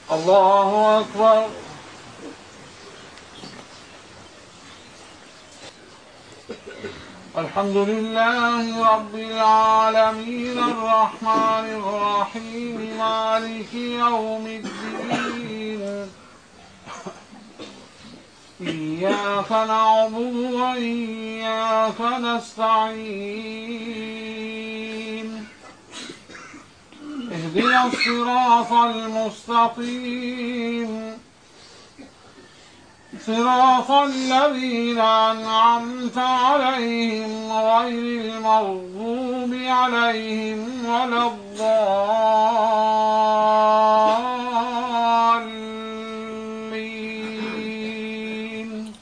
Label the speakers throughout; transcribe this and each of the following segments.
Speaker 1: الله أكبر. الحمد لله رب العالمين الرحمن الرحيم مالك يوم الدين. إياك نعبد وإياك نستعين. اهدنا الصراط المستقيم صراط الذين أنعمت عليهم غير المغضوب عليهم ولا الضالين.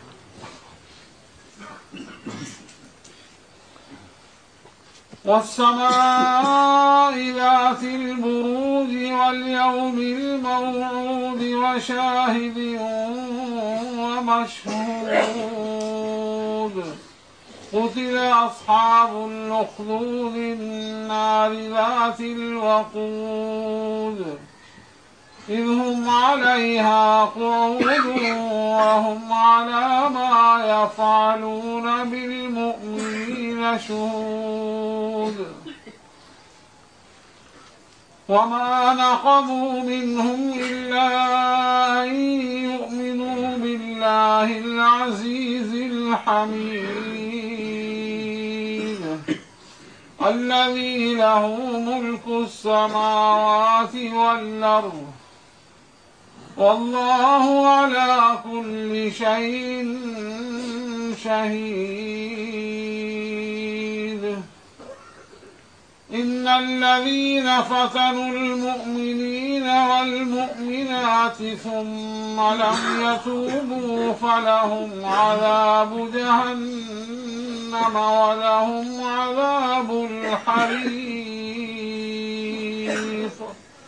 Speaker 1: والسماء ذات البروج واليوم الموعود وشاهد ومشهود. قتل أصحاب الأخدود النار ذات الوقود إذ هم عليها قعود وهم على ما يفعلون بالمؤمنين شهود. وما نقموا منهم إلا أن يؤمنوا بالله العزيز الحميد الذي له ملك السماوات والأرض والله على كل شيء شهيد. إن الذين فتنوا المؤمنين والمؤمنات ثم لم يتوبوا فلهم عذاب جهنم ولهم عذاب الحريق.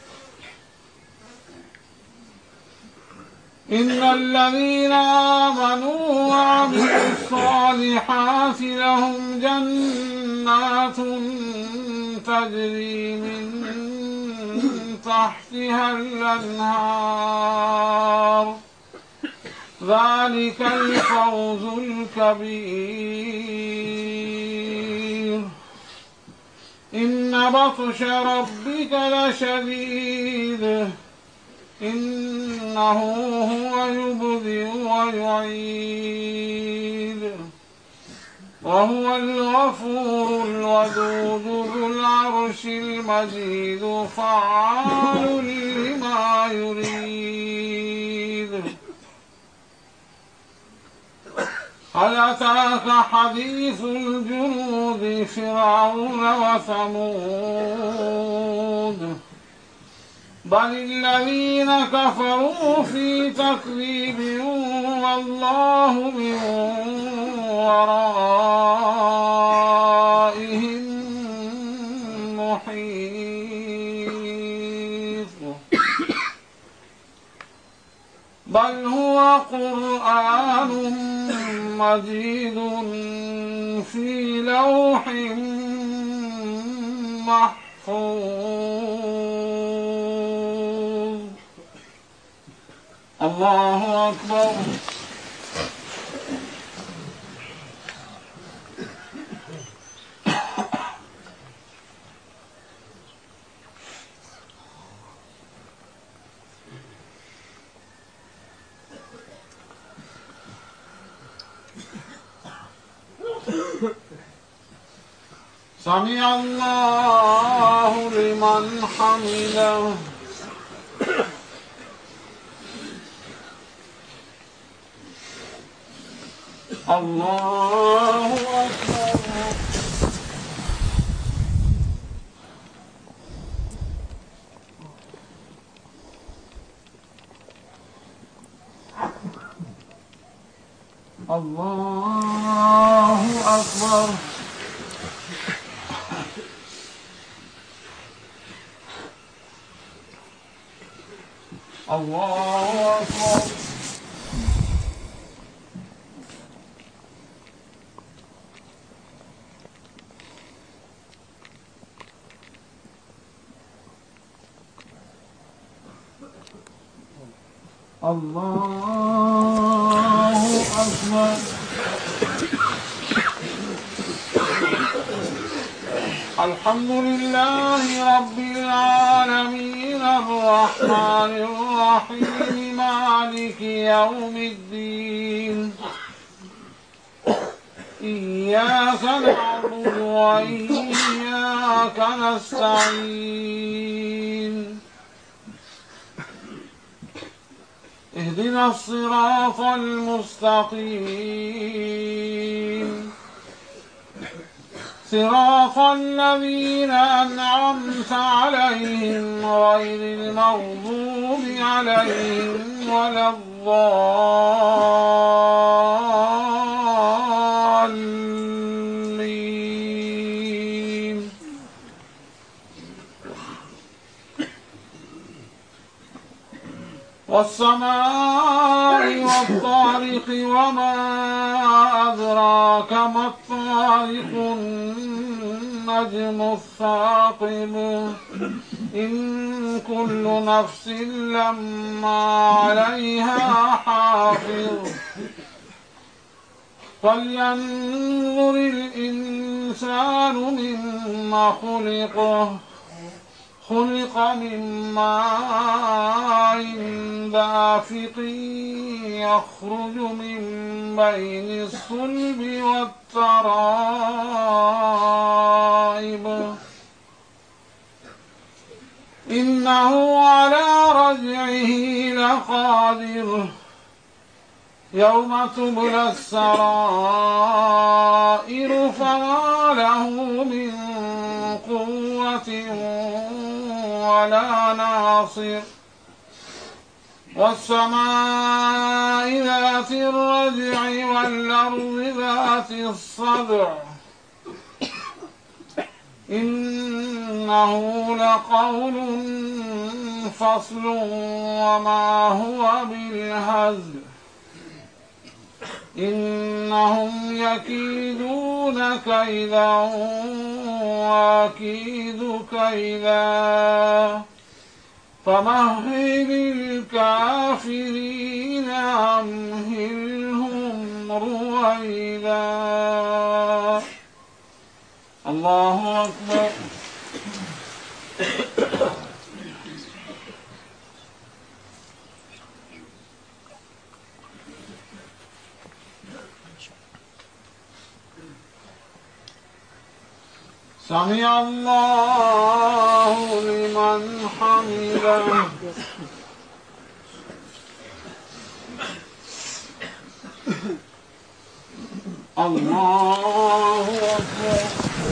Speaker 1: إن الذين آمنوا وعملوا الصالحات لهم جنات تجري من تحتها الأنهار ذلك الفوز الكبير. إن بطش ربك لشديد إنه هو يبدئ ويعيد وهو الغفور الودود ذو العرش المجيد فعال لما يريد. هل أتاك حديث الجنود فرعون وثمود بل الذين كفروا في تكذيب والله من ورائهم محيط. بل هو قرآن مجيد في لوح محفوظ. الله أكبر. سمع الله لمن حمده. الله أكبر. الله أكبر. الله أكبر. الله أكبر. الحمد لله رب العالمين الرحمن الرحيم مالك يوم الدين. إياك نعبد وإياك نستعين. اهدنا الصراط المستقيم صراط الذين أنعمت عليهم غير المغضوب عليهم ولا الضالين. والسماء والطارق وما أدراك ما الطارق النجم الثاقب. إن كل نفس لما عليها حافظ. فلينظر الإنسان مما خلقه. خلق من ماء دافق يخرج من بين الصلب والترائب. إنه على رجعه لقادر. يوم تبلى السرائر فما له من قوة ولا ناصر. والسماء ذات الرجع والأرض ذات الصدع. إنه لقول فصل وما هو بالهزل. إنهم يكيدون كيدا وأكيد كيدا. فمهل الكافرين أمهلهم رويدا. الله أكبر. سمع الله لمن حمده. الله أكبر.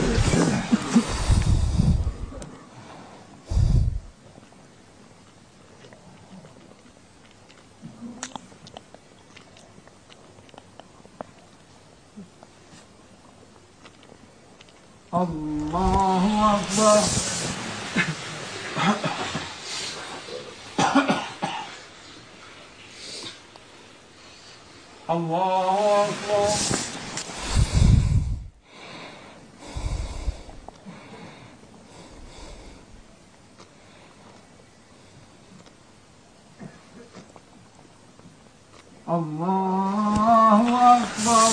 Speaker 1: الله أكبر. الله أكبر. الله أكبر.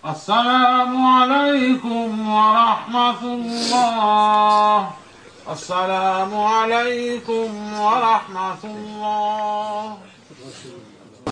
Speaker 1: السلام عليكم ورحمة الله. السلام عليكم ورحمة الله.